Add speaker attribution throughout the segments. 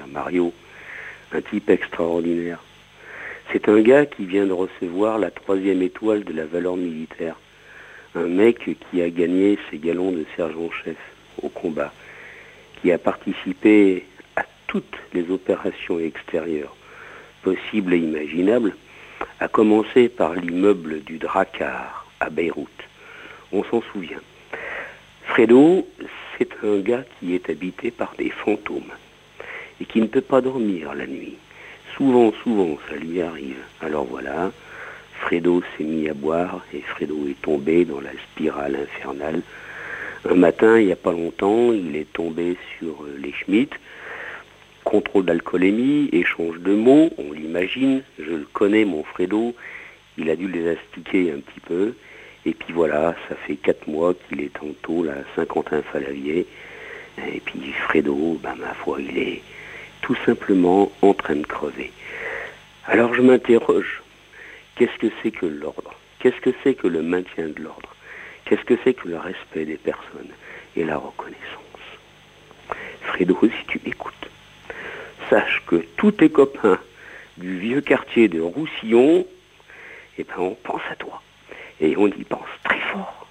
Speaker 1: Mario, un type extraordinaire. C'est un gars qui vient de recevoir la 3e étoile de la valeur militaire. Un mec qui a gagné ses galons de sergent-chef au combat, qui a participé à toutes les opérations extérieures possibles et imaginables, à commencer par l'immeuble du Drakkar à Beyrouth. On s'en souvient. Fredo, c'est un gars qui est habité par des fantômes et qui ne peut pas dormir la nuit. Souvent, ça lui arrive. Alors voilà, Fredo s'est mis à boire et Fredo est tombé dans la spirale infernale. Un matin, il n'y a pas longtemps, il est tombé sur les Schmitt. Contrôle d'alcoolémie, échange de mots, on l'imagine, je le connais, mon Fredo, il a dû les astiquer un petit peu. Et puis voilà, ça fait 4 mois qu'il est en tôle à Saint-Quentin-Falavier. Et puis Fredo, ma foi, il est tout simplement en train de crever. Alors je m'interroge, qu'est-ce que c'est que l'ordre? Qu'est-ce que c'est que le maintien de l'ordre? Qu'est-ce que c'est que le respect des personnes et la reconnaissance? Fredo, si tu m'écoutes, sache que tous tes copains du vieux quartier de Roussillon, on pense à toi. Et on y pense très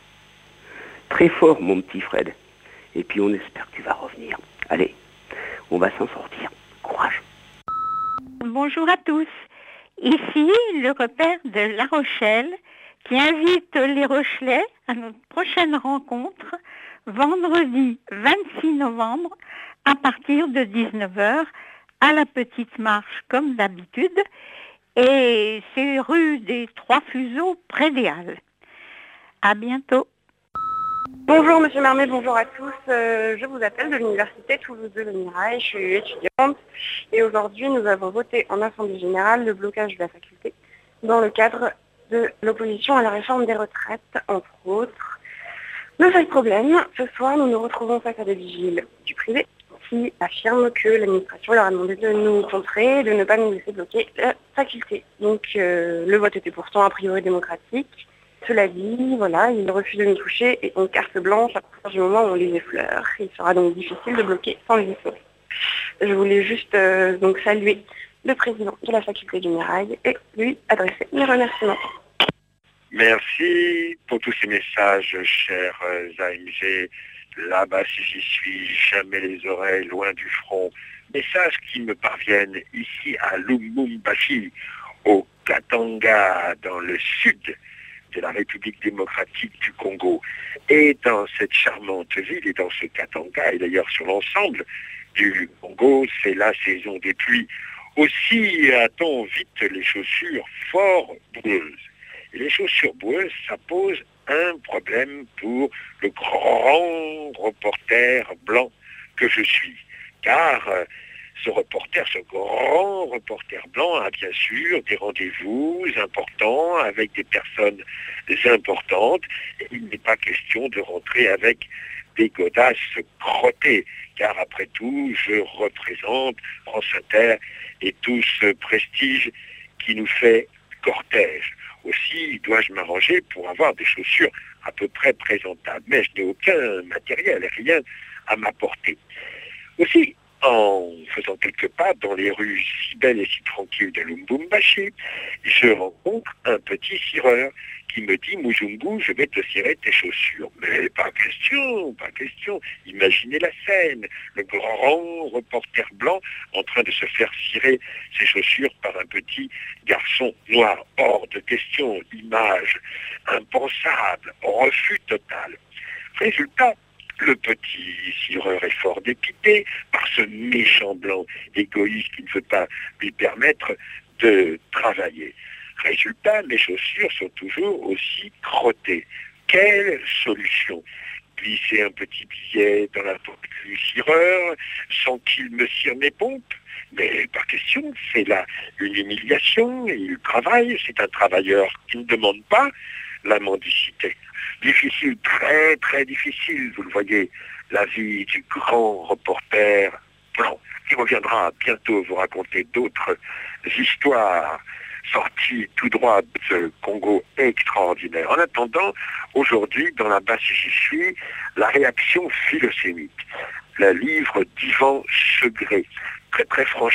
Speaker 1: fort, mon petit Fred. Et puis on espère que tu vas revenir. Allez, on va s'en sortir. Courage.
Speaker 2: Bonjour à tous. Ici, le repère de La Rochelle, qui invite les Rochelais à notre prochaine rencontre, vendredi 26 novembre, à partir de 19h, à la Petite Marche, comme d'habitude. Et c'est rue des Trois Fuseaux, près des Halles. À bientôt.
Speaker 3: Bonjour Monsieur Marmet, bonjour à tous. Je vous appelle de l'Université Toulouse de Le Mirail. Je suis étudiante et aujourd'hui nous avons voté en Assemblée Générale le blocage de la faculté dans le cadre de l'opposition à la réforme des retraites, entre autres. Le seul problème, ce soir nous nous retrouvons face à des vigiles du privé qui affirment que l'administration leur a demandé de nous contrer, de ne pas nous laisser bloquer la faculté. Donc le vote était pourtant a priori démocratique. Cela dit, voilà, ils refusent de nous toucher et ont carte blanche à partir du moment où on les effleure. Il sera donc difficile de bloquer sans les effleurer. Je voulais juste donc saluer le président de la faculté du Mirail et lui adresser mes remerciements.
Speaker 4: Merci pour tous ces messages, chers AMG. Là-bas, si j'y suis, jamais les oreilles loin du front. Messages qui me parviennent ici à Lubumbashi, au Katanga, dans le sud de la République démocratique du Congo. Et dans cette charmante ville, et dans ce Katanga, et d'ailleurs sur l'ensemble du Congo, c'est la saison des pluies. Aussi a-t-on vite les chaussures fort boueuses. Et les chaussures boueuses, ça pose un problème pour le grand reporter blanc que je suis. Car ce grand reporter blanc a bien sûr des rendez-vous importants avec des personnes importantes. Et il n'est pas question de rentrer avec des godasses crottées. Car après tout, je représente France Inter et tout ce prestige qui nous fait cortège. Aussi, dois-je m'arranger pour avoir des chaussures à peu près présentables. Mais je n'ai aucun matériel, rien à m'apporter. Aussi, en faisant quelques pas dans les rues si belles et si tranquilles de Lubumbashi, je rencontre un petit cireur qui me dit « Mujungu, je vais te cirer tes chaussures ». Mais pas question. Imaginez la scène, le grand reporter blanc en train de se faire cirer ses chaussures par un petit garçon noir. Hors de question, image impensable, refus total. Résultat, le petit cireur est fort dépité par ce méchant blanc égoïste qui ne veut pas lui permettre de travailler. Résultat, mes chaussures sont toujours aussi crottées. Quelle solution? Glisser un petit billet dans la poche du cireur sans qu'il me cire mes pompes? Mais par question, c'est là une humiliation. Il travaille, c'est un travailleur qui ne demande pas la mendicité. Difficile, très très difficile, vous le voyez, la vie du grand reporter blanc qui reviendra bientôt vous raconter d'autres histoires sorties tout droit de ce Congo extraordinaire. En attendant, aujourd'hui, dans la basse j'y suis, la réaction philosémique, le livre d'Yvan Segré, très très franchement.